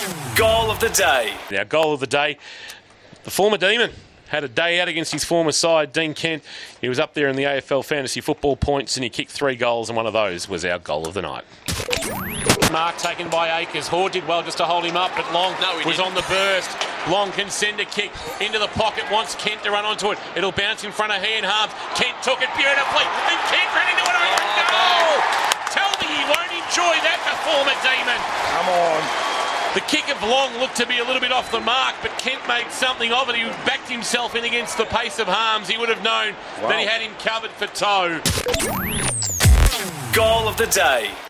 Goal of the day. Our goal of the day, the former Demon had a day out against his former side, Dean Kent. He was up there in the AFL Fantasy Football points and he kicked 3 goals, and one of those was our goal of the night. Mark taken by Akers. Hoare did well just to hold him up, but Long was on the burst. Long can send a kick into the pocket, wants Kent to run onto it. It'll bounce in front of he and Harms. Kent took it beautifully, and Kent ran into it. Goal! Tell me he won't enjoy that, the former Demon. Come on. The kick of Long looked to be a little bit off the mark, but Kent made something of it. He backed himself in against the pace of Harms. He would have known that he had him covered for toe. Goal of the day.